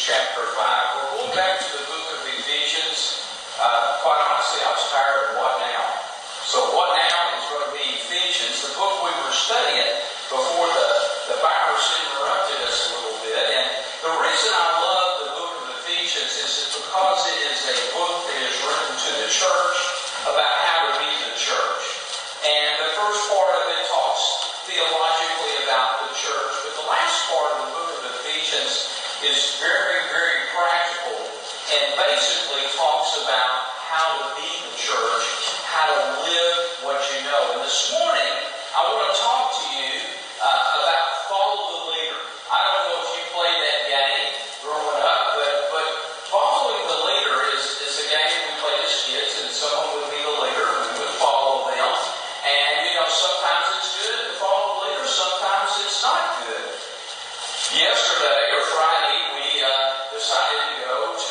chapter 5. We're going back to the book of Ephesians. Quite honestly, I was tired of what now. So what now is going to be Ephesians, the book we were studying before the virus interrupted us a little bit. And the reason I love the book of Ephesians is because it is a book that is written to the church about how to be the church. And the first part of it talks theologically about the church, but the last part of the book of Ephesians is very, very practical and basically talks about how to be the church, how to live what you know. And this morning, I want to talk to you about follow the leader. I don't know if you played that game growing up, but following the leader is a game we played as kids, and someone would be the leader, and we would follow them. And, sometimes it's good to follow the leader, sometimes it's not good. Yesterday, or Friday, we decided to go to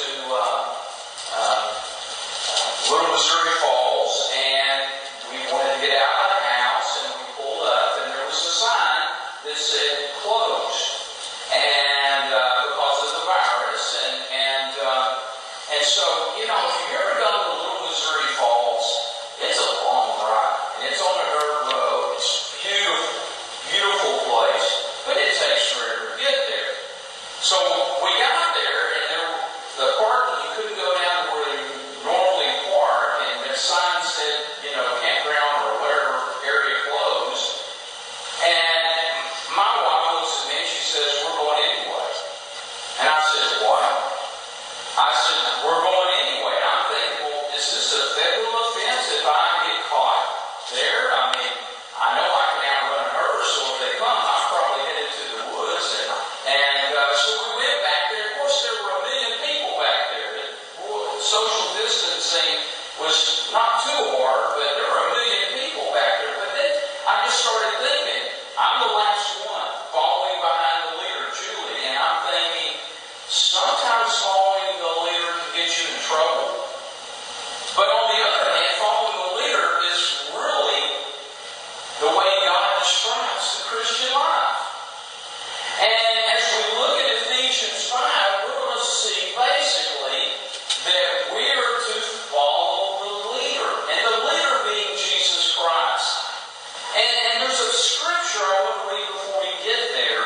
Little Missouri Falls, and we wanted to get out of the house, and we pulled up, and there was a sign that said closed, and because of the virus, and so, if you've ever gone to Little Missouri Falls, it's a long ride, and it's on a dirt road. It's beautiful, beautiful place, but it takes forever to get there. So we got there, and the parking, you couldn't go down where you normally park, and the sign said, campground or whatever area closed. And my wife looks at me and she says, "We're going anyway." And I said, "What?" I said, "We're going anyway." I'm thinking, well, is this a federal offense if I get caught there? I know I can outrun her, so if they come, I'm probably headed to the woods. And so we went back there. Of course, there were 1 million people back there. Social distancing was not too hard, but there were 1 million people back there. But then I just started thinking, I'm the last one following behind the leader, Julie, and I'm thinking, sometimes following the leader can get you in trouble. But on the other hand, following the leader is really the way God describes the Christian life. And as we look at Ephesians 5, we're going to see basically that we are to follow the leader, and the leader being Jesus Christ. And there's a scripture I want to read before we get there.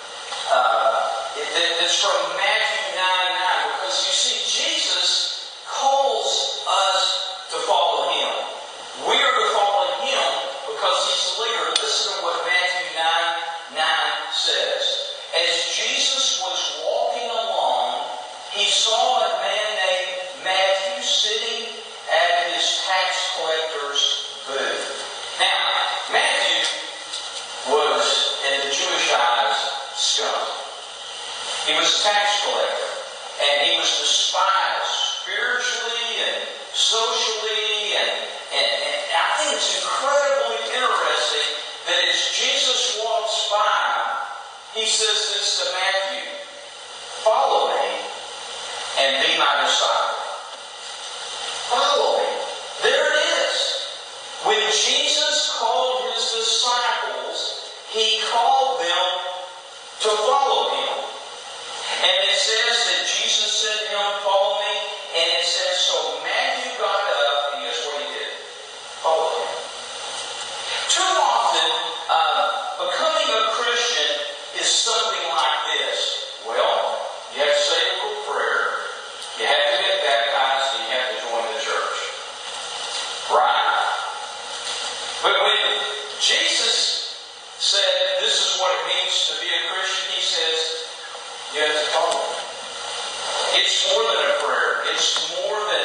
It's from Matthew 9:9, because you see, Jesus calls us to follow Him. We are to follow Him because He's the leader. Listen to what Matthew 9:9 says. As Jesus was walking along, He saw a man named Matthew sitting at his tax collector's booth. Now, Matthew was, in the Jewish eyes, scum. He was a tax collector, and he was despised spiritually and socially, and I think it's incredibly interesting that as Jesus walks by, He says this to Matthew, "Follow me and be my disciple." Follow me. There it is. When Jesus called His disciples, He called them to follow Him. And it says that Jesus said to him, "Follow me." And it says, so Matthew got up, and guess what he did? Follow Him. Too often, becoming a Christian is something like this. Well, you have to say a little prayer, you have to get baptized, and you have to join the church. Right? But when Jesus said this is what it means to be a Christian, He says, you have to follow Him. It's more than a prayer. It's more than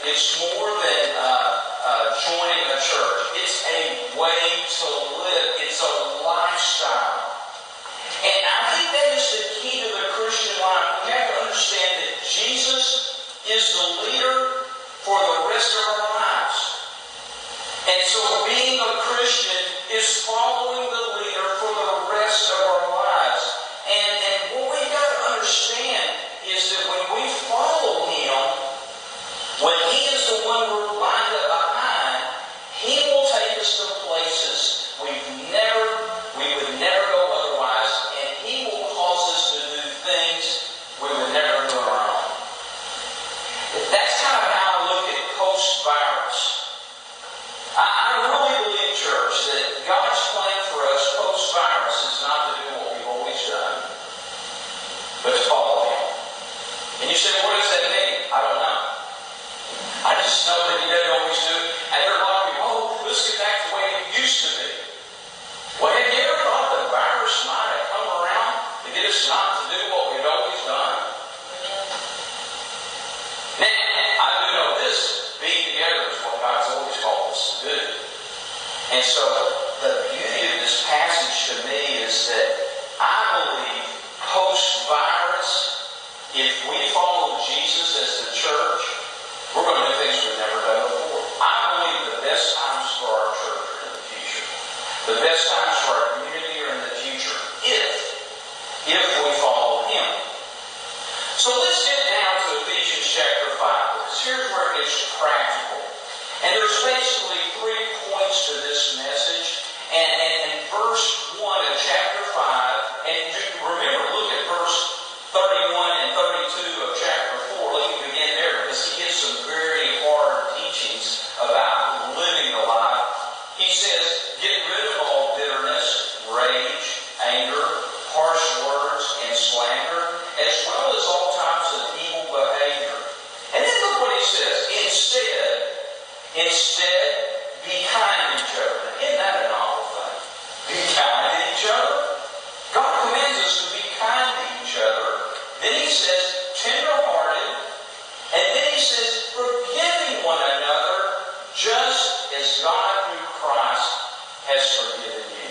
joining a church. It's a way to live. It's a lifestyle. And I think that is the key to the Christian life. We have to understand that Jesus is the leader for the rest of our lives. And so being a Christian is following the leader for the rest of our lives. And what we've got to understand is that when we follow Him, when He is the one we're lined up behind, He will take us to places we would never go otherwise, and He will cause us to do things we would never do us not to do what we've always done? Now, I do know this. Being together is what God's always called us to do. And so, the beauty of this passage to me is that I believe post-virus, if we follow Jesus as the church, we're going to do things we've never done before. I believe the best times for our church are in the future. The best times for our community are in the future if we follow Him. So let's get down to Ephesians chapter 5. Because here's where it gets practical. And there's basically 3 points to this message. And verse 1 of chapter 5, and remember, look at verse 31 and 32 of chapter 4. Let me begin there because he gives some very hard teachings about living the life. He says, get rid of all bitterness, rage, anger, harsh words, and slander, as well as all types of evil behavior. And then look what he says. Instead, be kind to each other. Isn't that an awful thing? Be kind to each other. God commands us to be kind to each other. Then he says, tender-hearted. And then he says, forgiving one another, just as God through Christ has forgiven you.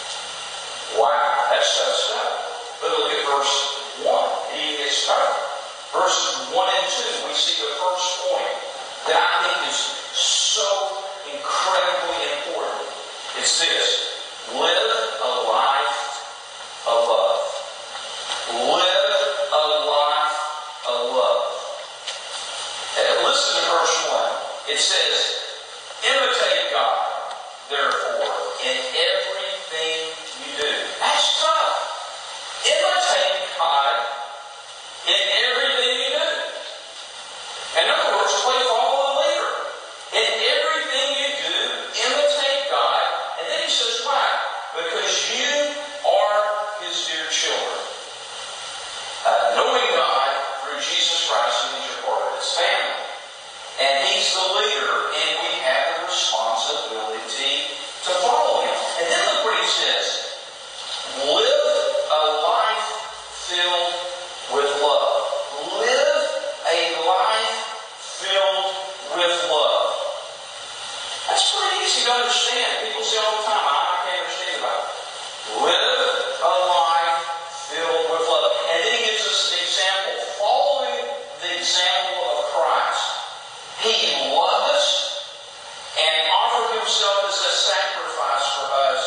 Wow, that's tough stuff. But look at verse 1. He gets started. Verses 1 and 2, we see the first point that I think is so incredibly important. It's this. Live a life of love. Live a life of love. Listen to verse 1. It says, imitate God, therefore, in everything you do. That's tough. Imitate God in everything you do. In other words, follow the leader. In everything you do, imitate God. And then he says, why? Because you are His dear children. Knowing God through Jesus Christ means you're part of His family. And He's the leader, and we have the responsibility to follow Him. And then look what he says. Live a life filled with love. Live a life filled with love. That's pretty easy to understand. People say all the time, I can't understand about it. Live a life filled with love. And then he gives us an example. Following the example of Christ. He loved us and offered Himself as a sacrifice for us,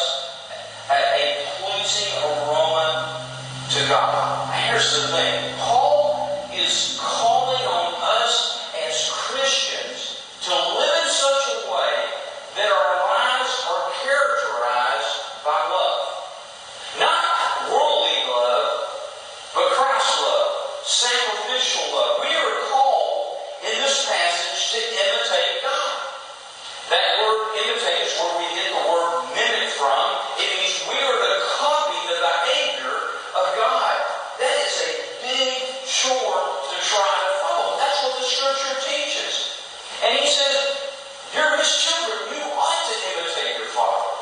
a pleasing aroma to God. Here's the thing. Paul is calling on us as Christians to live in such a way that our lives are characterized by love. Not worldly love, but Christ's love. Sacrificial love. We are called in this passage to imitate God. That word imitate is where we get the word mimic from. It means we are to copy the behavior of God. That is a big chore to try to follow. That's what the Scripture teaches. And he says, you're His children. You ought to imitate your Father.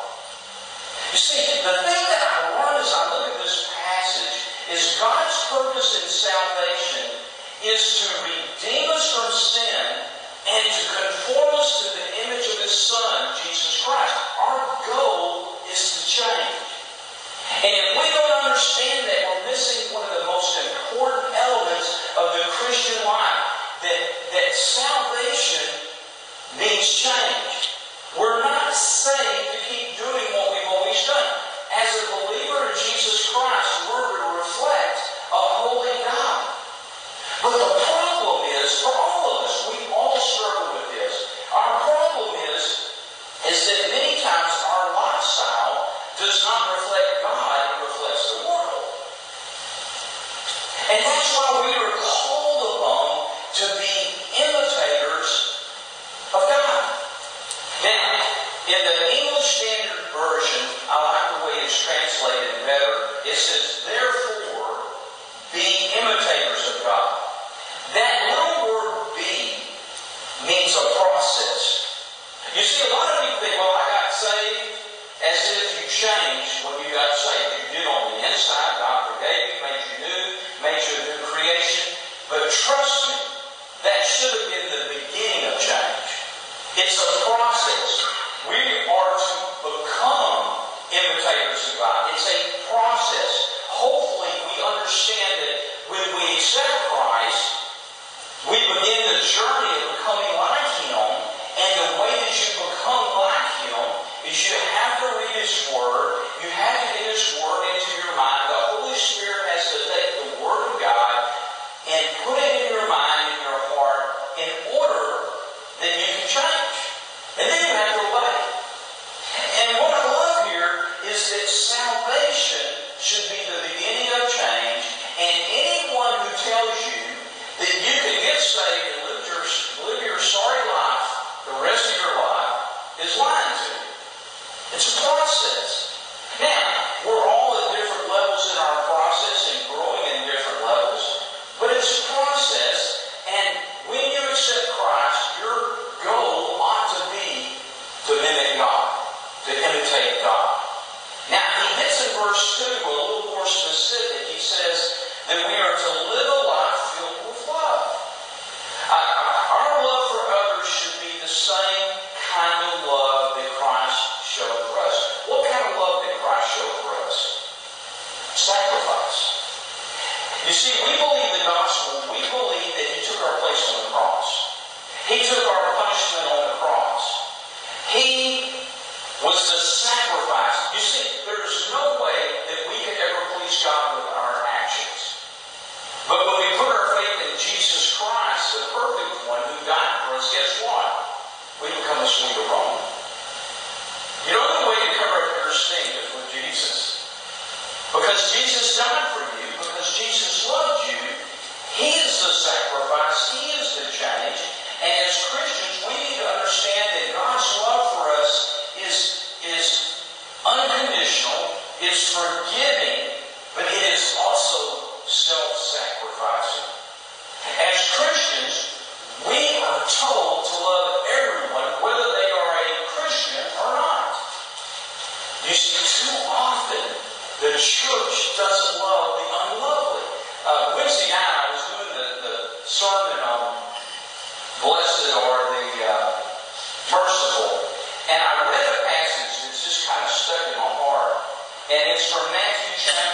You see, the thing that I learned as I look at this passage is God's purpose in salvation is to redeem us from sin and to conform us to the image of His Son, Jesus Christ. Our goal is to change. And if we don't understand that, we're missing one of the most important elements of the Christian life. That salvation means change. We're not saved to keep doing what we've always done. As a believer in Jesus Christ, we're to reflect a holy God. But the problem is, for all of us, we all struggle with this. Our problem is that many times our lifestyle does not reflect God, it reflects the world. And that's why we are called upon to be imitators of God. Now, in the English Standard Version, I like the way it's translated better. It says, therefore, be imitators of God. That little word be means a process. You see, a lot of people think, well, I got saved as if you changed when you got saved. You did on the inside. God forgave you, made understand that when we accept Christ, we begin the journey of becoming like Him. And the way that you become like Him is you have to read His Word. You have to get His Word into your mind. The Holy Spirit has to take the Word of God and put it in your mind, in your heart, in order that you can change. And then you have to obey. And what I love here is that salvation should be the beginning of change. And anyone who tells you that you can get saved and live your sorry life the rest of your life is lying to you. It's a process. Now, we're all at different levels in our process and growing in different levels, but it's a process. And when you accept Christ, your goal ought to be to mimic God, to imitate God. Now, he gets in verse 2 a little more specific. He says that we are to live a life filled with love. Our love for others should be the same kind of love that Christ showed for us. What kind of love did Christ show for us? Sacrifice. You see, we believe the gospel. We believe that He took our place on the cross. He took our punishment on the cross. He was the sacrifice. You see, there's no way that we could ever please God with our actions. But when we put our faith in Jesus Christ, the perfect one who died for us, guess what? We become a sweet aroma. You know, the way to cover up your stink is with Jesus. Because Jesus died for you, because Jesus loved you, He is the sacrifice, He is the change. And as Christians, we need to understand that God's love for us is unconditional, is forgiving, but it is also self-sacrificing. As Christians, we are told to love everyone, whether they are a Christian or not. You see, too often, the church doesn't love the unlovely. Wednesday night, I was doing the sermon on Blessed are the merciful. And I read a passage that's just kind of stuck in my heart. And it's from Matthew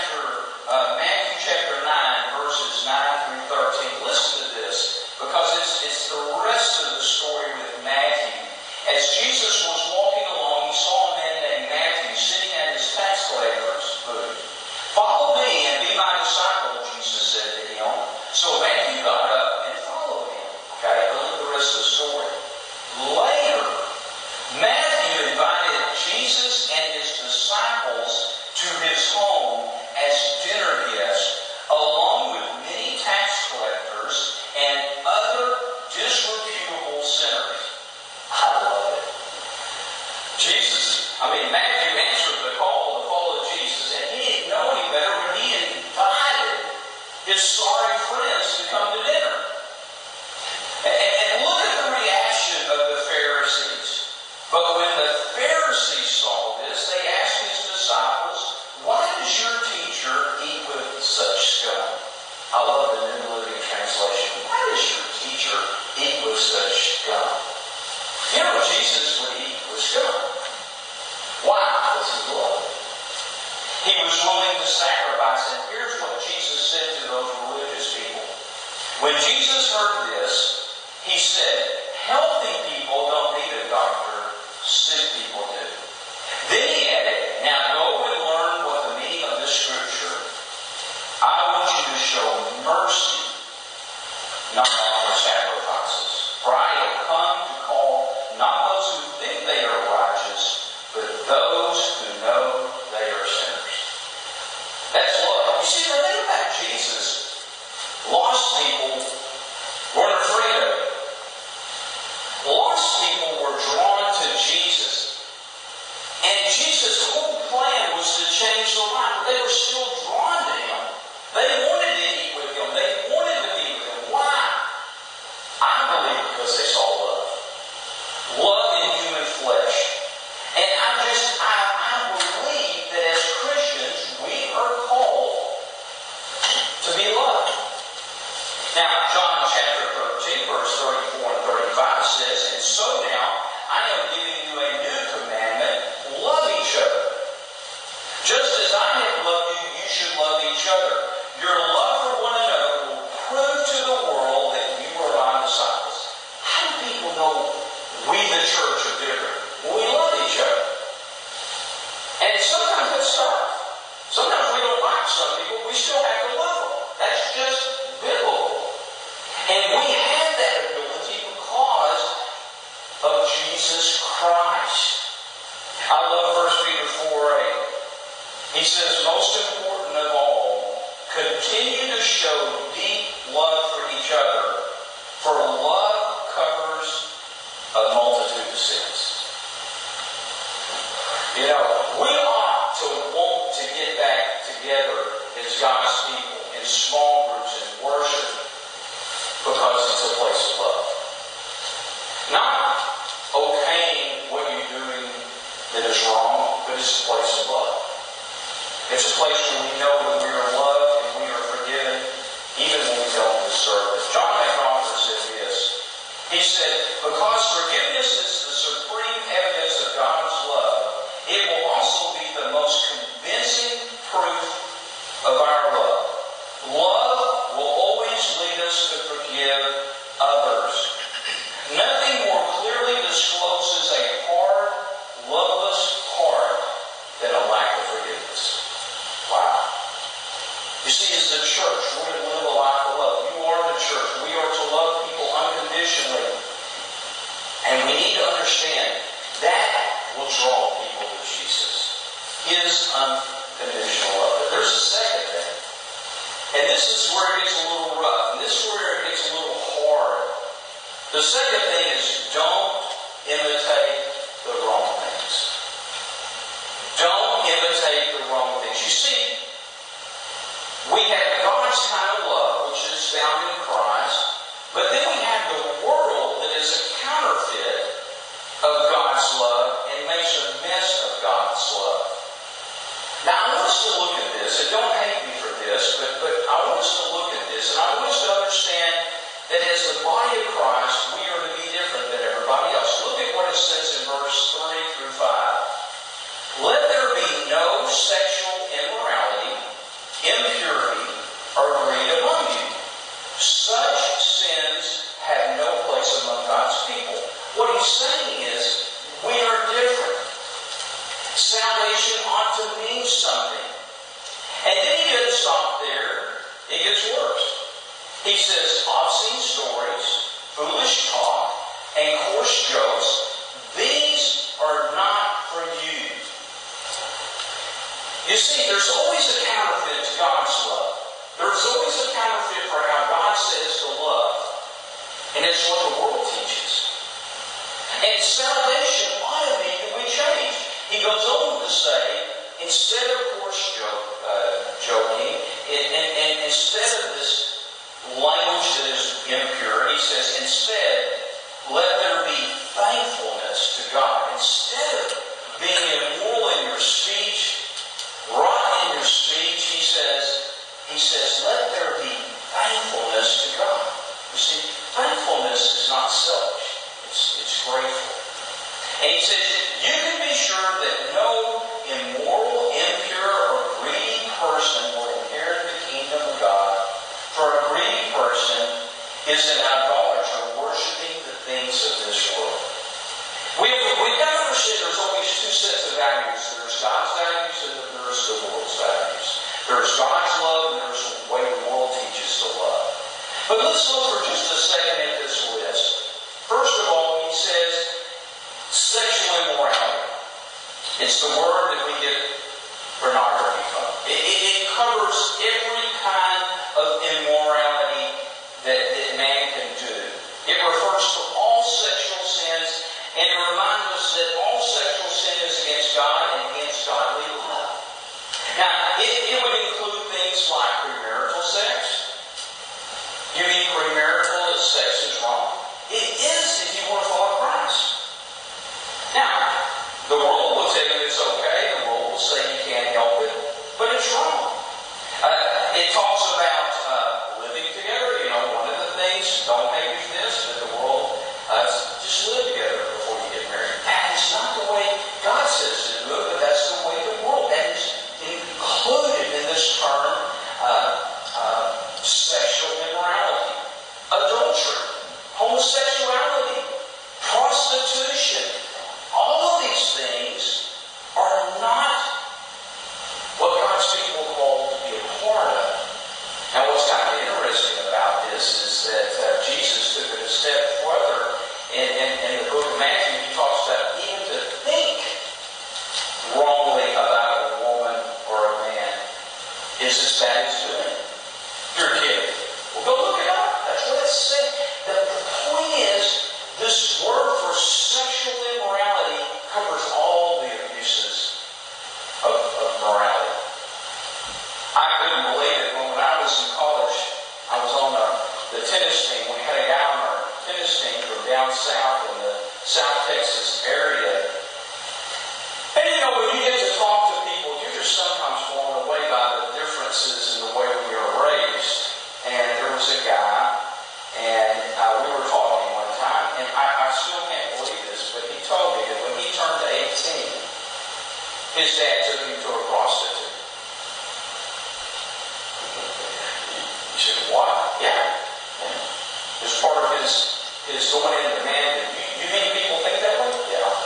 chapter 9, verses 9 through 13. Listen to this, because it's the rest of the story with Matthew. As Jesus was walking along, he saw a man named Matthew sitting at his tax collector's booth. "Follow me and be my disciple," Jesus said to him. So Matthew got up and followed him. Okay, look at the rest of the story. Later, Matthew invited Jesus and his disciples to his home as dinner guests, along with many tax collectors and other disreputable sinners. I love it. Matthew answered the call to follow Jesus, and he didn't know any better when he invited his sorry friends to come to dinner. And look at the reaction of the Pharisees. But when the Pharisees saw this, they asked his disciples, "Why does your teacher eat with such scum?" I love the New Living Translation. Why does your teacher eat with such scum? You know, Jesus would eat with scum. Why? Because he loved. He was willing to sacrifice. And here's what Jesus said to those religious people. When Jesus heard this, he said, "Healthy people don't need a doctor, sick people do." Then he added, "Now go and learn what the meaning of this scripture. I want you to show mercy, not offer sacrifices. For I have come to call not those who think they are righteous, but those who know they are sinners." That's love. You see, the thing about Jesus, lost people weren't afraid of him. Lost people were drawn to Jesus. And Jesus' whole plan was to change their life. But they were still drawn to him. They wanted to eat with him. They wanted to be with him. Why? I believe because they saw love. Love in human flesh. And I believe that as Christians, we are called to be loved. Now, John chapter 13, verse 34 and 35 says, "And so now I am giving you a new commandment, love each other. Just as I have loved you, you should love each other. Your know we, the church, are different. Well, we love each other. And sometimes it's tough. Sometimes we don't like some people. We still have to love them. That's just biblical. And we have that ability because of Jesus Christ. I love 1 Peter 4:8. He says, most important of all, continue to show deep love for each other, for love covers a multitude of sins. You know, we ought to want to get back together as God's people in small groups and worship because it's a place of love. Not okaying what you're doing that is wrong, but it's a place of love. It's a place where we know that we are loved and we are forgiven even when we don't deserve it. John MacArthur said this. He said, because forgiveness is the supreme evidence of God's love, it will also be the most convincing proof of our love. Love will always lead us to forgive others. Nothing more clearly discloses a hard, loveless heart than a lack of forgiveness. Wow. You see, as the church, we're to live a life of love. You are the church. We are to love people unconditionally. And we need to understand that will draw people to Jesus. His unconditional love. But there's a second thing. And this is where it gets a little rough. And this is where it gets a little hard. The second thing is don't imitate the wrong things. Don't imitate the wrong things. You see, we have God's kind of love, which is found in Christ, but then we have the world that is a counterfeit of God's love and makes a mess of God's love. Now, I want us to look at this, and don't hate me for this, but I want us to look at this, and I want us to understand that as the body of Christ, we are to be different than everybody else. Look at what it says in verse 3 through 5. Let there be no sexual immorality, impurity, or greed among you. Such sins have no place among God's people. What he's saying is, we are different. Salvation ought to mean something. And then he doesn't stop there. It gets worse. He says, obscene stories, foolish talk, and coarse jokes, these are not for you. You see, there's always a counterfeit to God's love. There's always a counterfeit for how God says to love. And it's what the world teaches. And salvation ought to mean that we change. He goes on to say, instead of coarse joking, and instead of this language that is impure, he says, instead, let there be thankfulness to God. Instead of being immoral in your speech, rotten in your speech, he says, let there be thankfulness to God. You see, thankfulness is not selfish. It's grateful. And he says, you can be sure that no immoral, impure, or greedy person will inherit the kingdom of God. For a greedy person is an idolater, worshiping the things of this world. We've got to understand there's always two sets of values. There's God's values and there's the world's values. There's God's love and there's the way the world teaches to love. But let's look for just a second at this list. First of all, he says, sexual immorality. It's the word that we get pornography from. It covers every kind of immorality that man can do. It refers to all sexual sins, and it reminds us that all sexual sin is against God and against godly love. Now, it would include things like premarital sex. You mean premarital sex is wrong? It is if you want to follow Christ. Now, the world will tell you it's okay. The world will say you can't help it. But it's wrong. It talks about living together. You know, one of the things, don't make me this, but the world, just live together before you get married. That is not the way God says to do it, but that's the way the world. That is included in this term, sexual immorality, adultery, homosexuality, South in the South Texas area. And when you get to talk to people, you're just sometimes blown away by the differences in the way we are raised. And there was a guy, and we were talking one time, and I still can't believe this, but he told me that when he turned 18, his dad took him to a prostitute. You said, what? Yeah. It's part of his going into manhood. You mean people think that way? Yeah.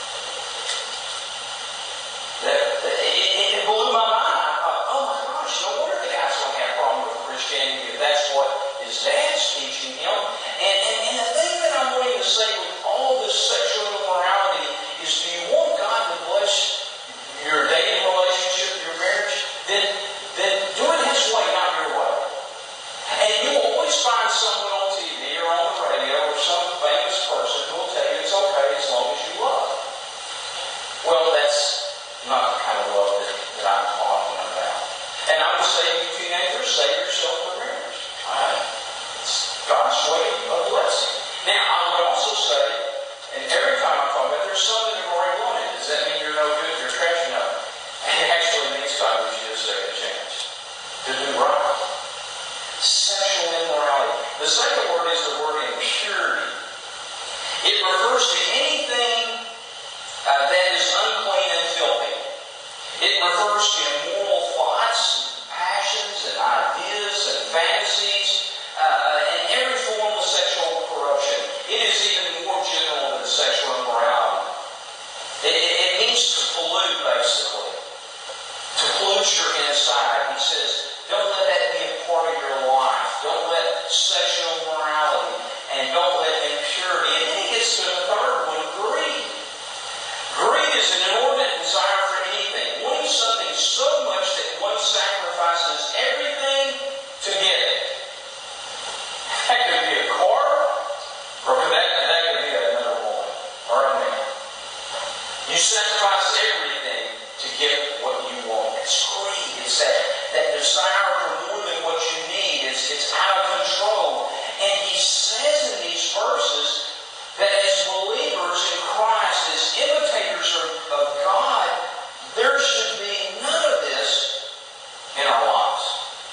It blew my mind. I thought, oh my gosh, no wonder the guy's going to have a problem with Christianity if that's what his dad's teaching him. And the thing that I'm wanting to say with all this sexual immorality is, do you want God to bless your dating relationship, your marriage? Then do it His way, not your way. And you will always find someone on TV or on the radio or some famous person who will tell you it's okay as long as you love. Well, that's not the kind of love that I'm talking about. And I would say, you teenagers, save yourself for marriage. It's God's way of blessing. Now, I would also say, and every time I talk about it, there's some that have already won it. Does that mean you're no good, you're trash? No. It actually means God gives you a second chance to do right. Sexual immorality. The second word is the word impurity. It refers to anything that is unclean and filthy. It refers to immoral thoughts, passions, and ideas, and fantasies, and every form of sexual corruption. It is even more general than sexual immorality. It means to pollute, basically. To pollute your inside. He says, don't let that be a part of your life. Don't let sexual immorality, and don't let impurity. And then he gets to the third one, greed. Greed is an inordinate desire for anything, wanting something so much that one sacrifices everything to get it. That could be a car, or that could be another woman, or a man. You sacrifice everything to get what you want. It's greed. It's that desire for more than what you need. It's out of control. And he says in these verses that as believers in Christ, as imitators of God, there should be none of this in our lives.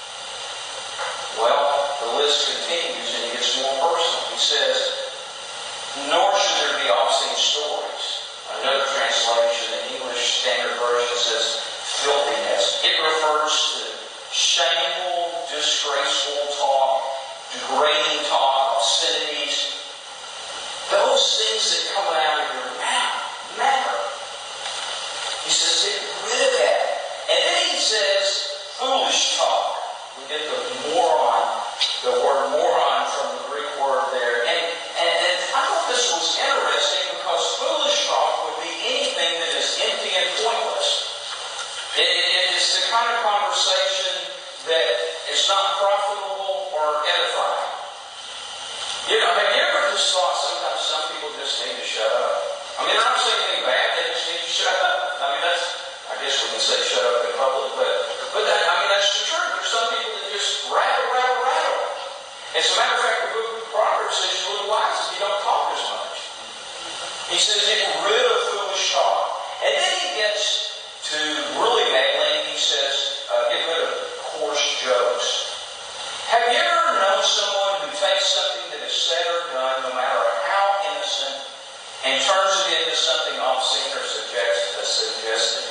Well, the list continues and it gets more personal. He says, nor should there be obscene stories. Another translation, the English Standard Version, says filthiness. It refers to shameful, disgraceful talk, degrading talk, obscenities. Those things that come out of your mouth matter. He says, get rid of that. And then he says, foolish talk. We get the word moron from the Greek word there. And I thought this was interesting because foolish talk would be anything that is empty and pointless. It is the kind of conversation that is not profitable or edifying. Have you ever just thought sometimes some people just need to shut up? I mean, I'm not saying anything bad, they just need to shut up. I guess we can say shut up in public, but that's the truth. There's some people that just rattle. As a matter of fact, the book of Proverbs says you're a little wise if you don't talk as much. He says get rid of foolish talk. And then he gets to really nailing, he says get rid of coarse jokes. Have you ever known someone who takes something that is said or done, no matter how innocent, and turns it into something obscene or suggestive?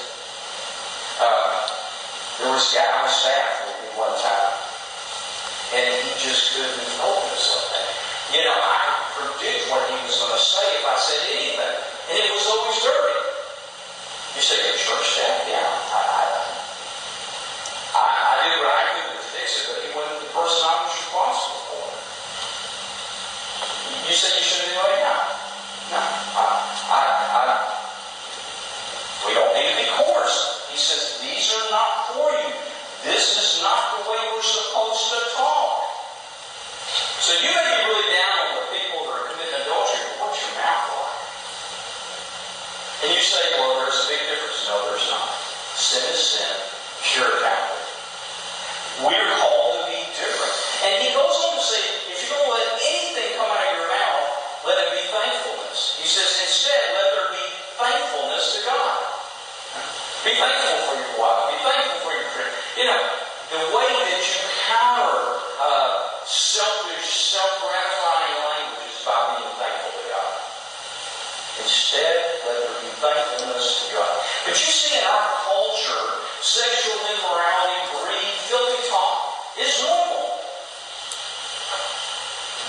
There was a guy on staff with me one time, and he just couldn't hold himself. I could predict what he was going to say if I said anything, and it was always dirty. You say, you're church staff? Yeah, I did what I could to fix it, but he wasn't the person I was responsible for. You say you shouldn't do it now? No. We don't need to be coarse. He says, these are not for you. This is not the way we're supposed to talk. So you may be really down on the people that are committing adultery, but what's your mouth like? And you say, well, there's a big difference. No, there's not.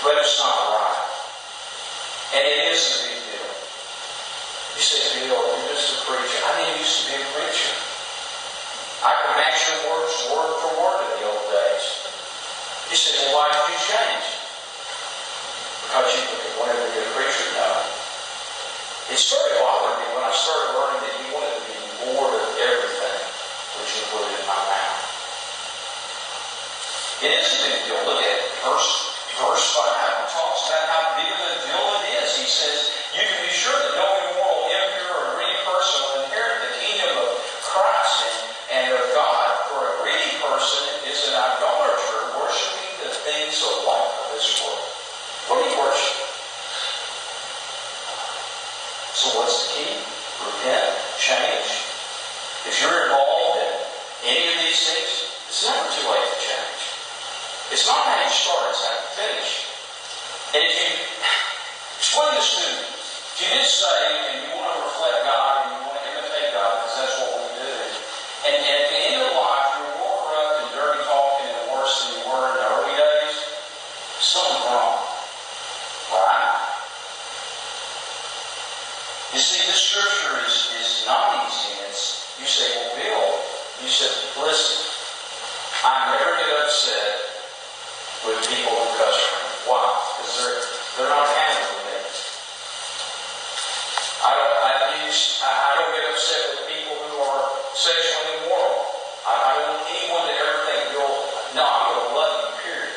but it's not right. And it is a big deal. You say, Bill, you're just a preacher. I didn't used to be a preacher. I could match your words word for word in the old days. You say, well, why did you change? Because you wanted to be a preacher? No. It started bothering me when I started learning that you wanted to be Lord of everything, which included my mouth. It is a big deal. Look at verse 5. It talks about how big of a deal it is. He says, you can be sure that no immoral, impure, or greedy person will inherit the kingdom of Christ and of God. For a greedy person is an idolater, worshiping the things of life of this world. What do you worship? So what's the key? Repent, change. If you're involved in any of these things, it's never too late to change. It's not how you start, it's how you finish. And if you explain this to me, if you get saved and you want to reflect God and you want to imitate God, because that's what we do, and at the end of life you're more corrupt and dirty talking and worse than you were in the early days, something's wrong. Right? You see, this scripture is not easy. You say, well, Bill, you said, listen, I never get upset with people who cuss me. Why? Because they're not accountable to me. I don't get upset with people who are sexually immoral. I don't want anyone to ever think, no, I'm going to love you, period.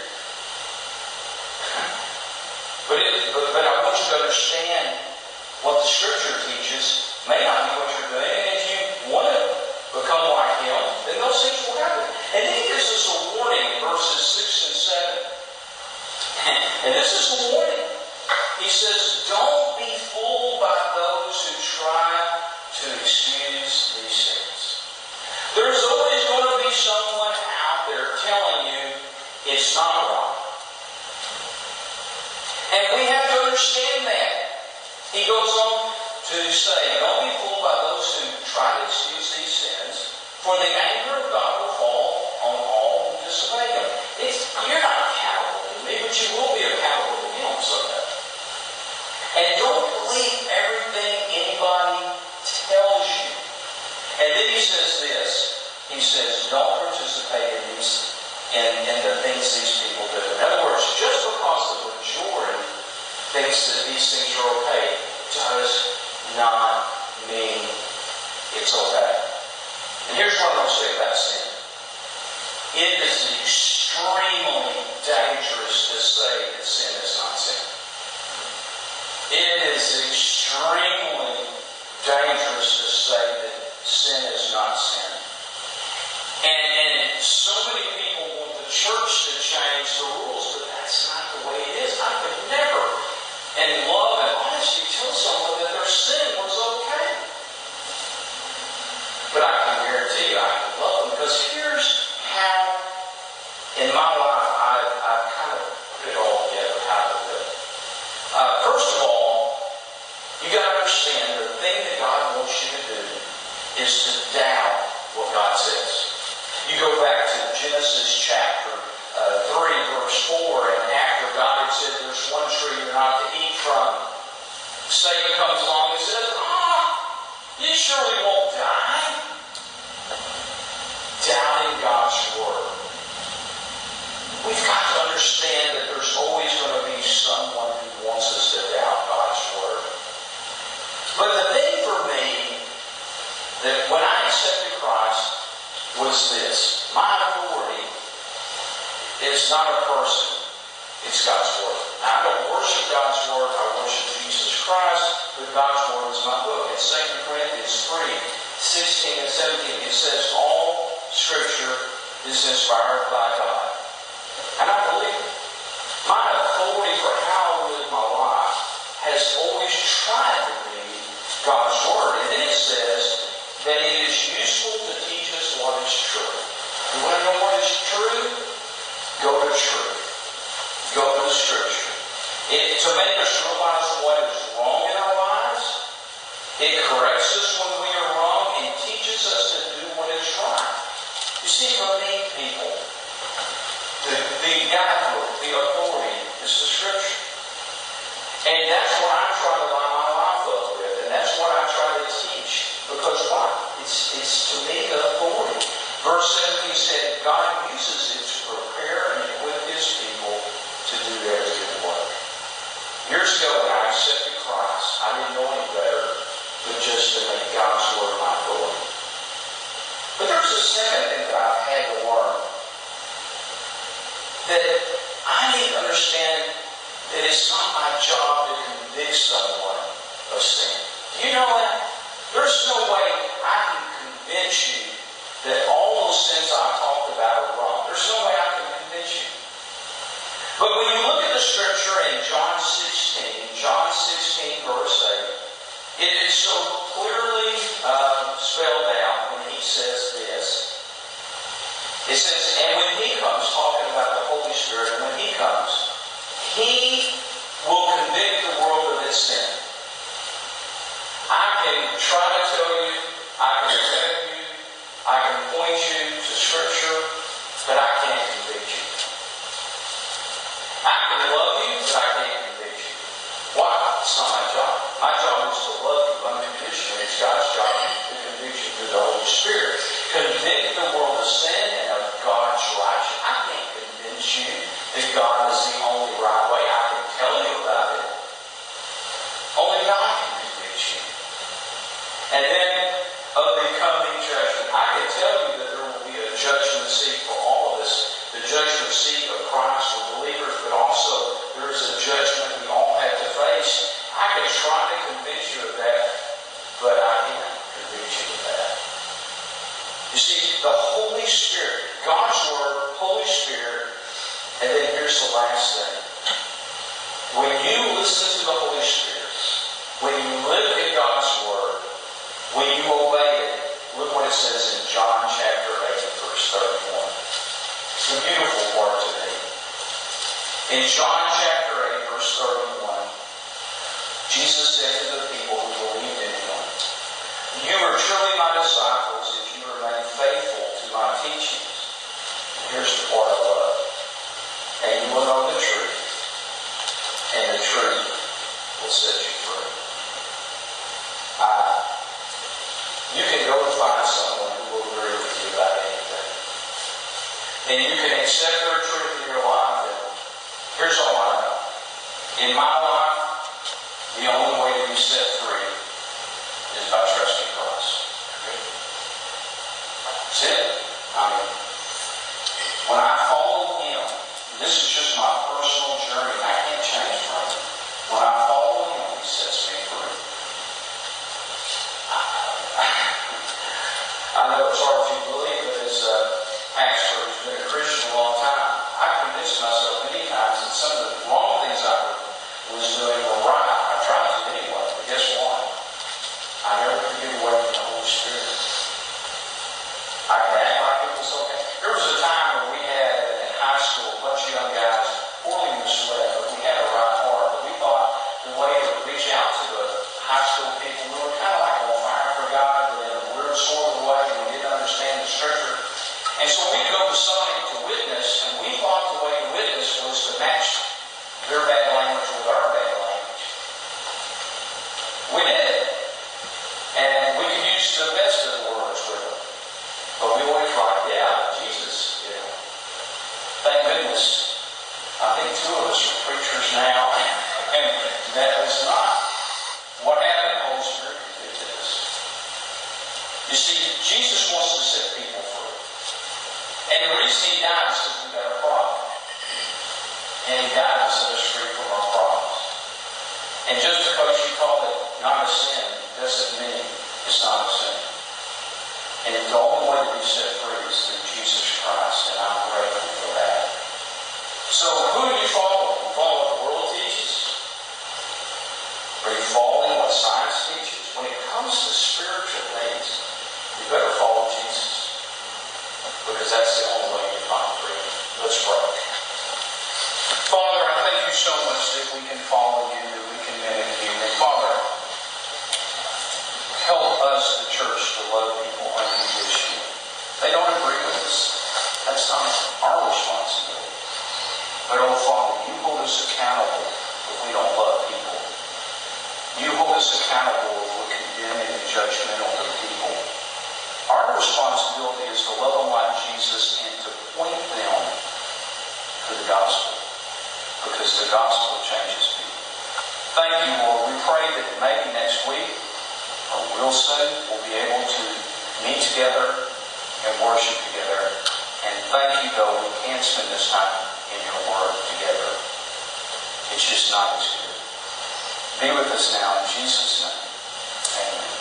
But I want you to understand what the scripture teaches may not be what you're doing. And if you want to become like him, then those things will happen. And then he gives us a warning in verses 6 and 7. And this is the warning. He says, don't be fooled by those who try to excuse these sins. There's always going to be someone out there telling you it's not right. And we have to understand that. He goes on to say, don't be fooled by those who try to excuse these sins, for the anger of God will fall on all who disobey Him. You're not accountable to me, but you will be accountable to Him someday. And don't believe everything anybody tells you. And then he says this. He says, don't participate in the things these people do. In other words, just because the majority thinks that these things are okay does not mean it's okay. And here's what I'm going to say about sin. It is extremely dangerous to say that sin is not sin. It is extremely dangerous to say that sin is not sin. And so many people want the church to change the rules, but that's not the way it is. I could never, in love and honesty, tell someone that their sin was okay. But I can guarantee you I can love them, because here's how, in my life, I've kind of put it all together, how to do it. First of all, you got to understand the thing that God wants you to do is to doubt what God says. You go back to Genesis chapter 3, verse 4, and after God had said there's one tree you're not to eat from, Satan comes along and says, you surely won't die. Doubting God's word. We've got to understand that there's always going to be someone who wants us to doubt God's word. But the thing for me, that when I accepted Christ, was this. My authority is not a person, it's God's word. Now, I don't worship God's word, I worship Jesus Christ, but God's word is my book. In 2 Corinthians 3, 16 and 17, it says, all Scripture is inspired by God. And I believe it. My authority for how I live my life has always tried to be God's word. And then it says that it is useful to teach us what is true. You want to know what is true? Go to truth. Go to the Scripture. To make us realize what is wrong in our lives, it corrects us when we are wrong and teaches us to do what is right. You see, for many people, the guidebook, the authority, It's the Scripture. And that's what I try to line my life up with. And that's what I try to teach. Because why? It's to me the authority. Verse 17 said, God uses it to prepare and equip His people to do their good work. Years ago when I accepted Christ, I didn't know any better but just to make God's Word my authority. But there's a second thing that I've had to learn. That I need to understand that it's not my job to convict someone of sin. Do you know that? There's no way I can convince you that all those sins I talked about are wrong. There's no way I can convince you. But when you look at the Scripture in John 16 verse 8, it is so clearly spelled out when He says this. It says, and when He comes, talking about the Holy Spirit, and when He comes, He will convict the world of its sin. I can try to tell you, I can tell you, I can point you to Scripture, but I can't convict you. I can love you, but I can't convict you. Why? It's not my job. My job is to love you unconditionally. It's God's job to convict you through the Holy Spirit. Convict the world of sin and of God's righteousness. I can't convince you that God is the only right way. I can tell you about it. Only God can convict you. And then of the coming judgment. I can tell you that there will be a judgment seat for all of us. The judgment seat of Christ for believers, but also there is a judgment we all have to face. I can try to convince you of that, but I can't convince you of that. You see, the Holy Spirit, God's Word, Holy Spirit, and then here's the last thing. When you listen to the Holy Spirit, when you live in God's Word, when you obey it, look what it says in John chapter 8, verse 31. It's a beautiful part to me. In John chapter 8, verse 31, Jesus said to the people who believed in Him, you are truly my disciples if you remain faithful to my teachings. And here's the part I love. And you will know the truth, and the truth will set you free. You can go and find someone who will agree with you about anything. And you can accept their truth in your life. And here's all I know. In my life, the only way to be set free is by trusting Christ. That's it. When I follow Him, this is just my personal journey. I can't change from it. When I follow Him, He sets me free. I know it's hard for you to believe, but as a pastor who's been a Christian a long time, I convinced myself many times that some of the wrong things I was doing were right. I tried to anyway, but guess what? I never could get away from the Holy Spirit. I could act like it was okay. There was a time when we had in high school a bunch of young guys, poorly misled, but we had a right heart. But we thought the way to reach out to the high school people, we were kind of like on fire for God, but in a weird sort of way, and we didn't understand the Scripture. And so we'd go to somebody to witness, and we thought the way to witness was to match their bad language with our bad language. We did it. And we could use the best of the words with them. But we always thought, yeah, Jesus, you know. Thank goodness, I think two of us are preachers now, and that was not what happened. The Holy Spirit convicted us. You see, Jesus wants to set people free. And the reason He died is because we've got a problem. And He died to set us free from our problems. And just because you call it not a sin doesn't mean it's not a sin. And the only way to be set free is through Jesus Christ, and I'm grateful for that. So who do you follow? You follow what the world teaches? Or you follow what science teaches? When it comes to spiritual things, you better follow Jesus. Because that's the only way you find freedom. Let's pray. Father, I thank you so much that we can follow you, that we can mimic you. And Father, help us, the church, to love people unconditionally. They don't agree with us. That's not our responsibility. But, oh Father, you you hold us accountable if we don't love people. You hold us accountable if we're condemning and judgmental to people. Our responsibility is to love them like Jesus and to point them to the gospel, because the gospel changes people. Thank you, Lord. We pray that maybe next week, or real soon, we'll be able to meet together and worship together. And thank you, though, we can't spend this time in your word together. It's just not as good. Be with us now in Jesus' name. Amen.